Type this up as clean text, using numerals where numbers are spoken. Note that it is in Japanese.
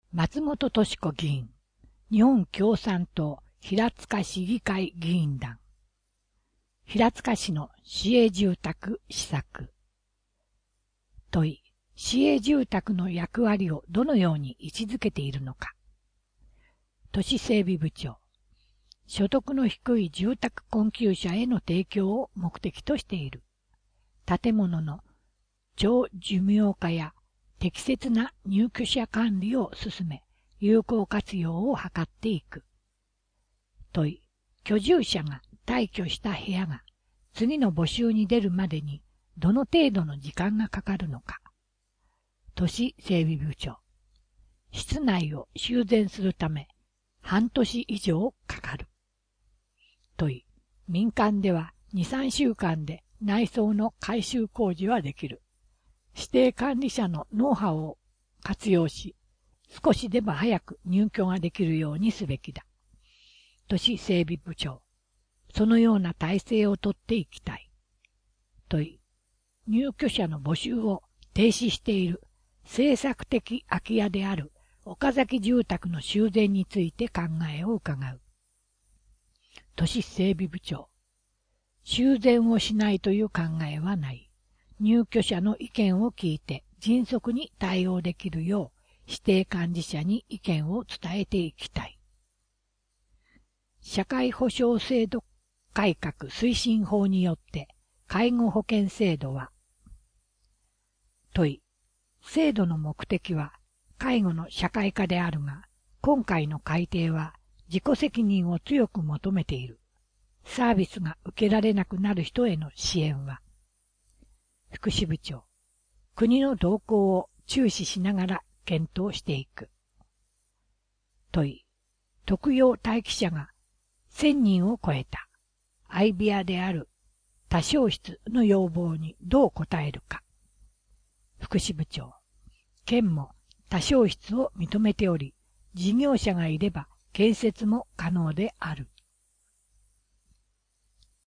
松本敏子議員、日本共産党平塚市議会議員団。平塚市の市営住宅施策。問い、市営住宅の役割をどのように位置づけているのか。都市整備部長、所得の低い住宅困窮者への提供を目的としている。建物の長寿命化や適切な入居者管理を進め、有効活用を図っていく。問い、居住者が退去した部屋が次の募集に出るまでにどの程度の時間がかかるのか。都市整備部長、室内を修繕するため半年以上かかる。問い、民間では2、3週間で内装の改修工事はできる。指定管理者のノウハウを活用し、少しでも早く入居ができるようにすべきだ。都市整備部長、そのような体制をとっていきたい。問い、入居者の募集を停止している政策的空き家である岡崎住宅の修繕について考えを伺う。都市整備部長、修繕をしないという考えはない。入居者の意見を聞いて迅速に対応できるよう指定管理者に意見を伝えていきたい。社会保障制度改革推進法によって介護保険制度は、問い、制度の目的は介護の社会化であるが、今回の改定は自己責任を強く求めている。サービスが受けられなくなる人への支援は、福祉部長、国の動向を注視しながら検討していく。問い、特養待機者が1000人を超えた相部屋である多床室の要望にどう応えるか。福祉部長、県も多床室を認めており、事業者がいれば建設も可能である。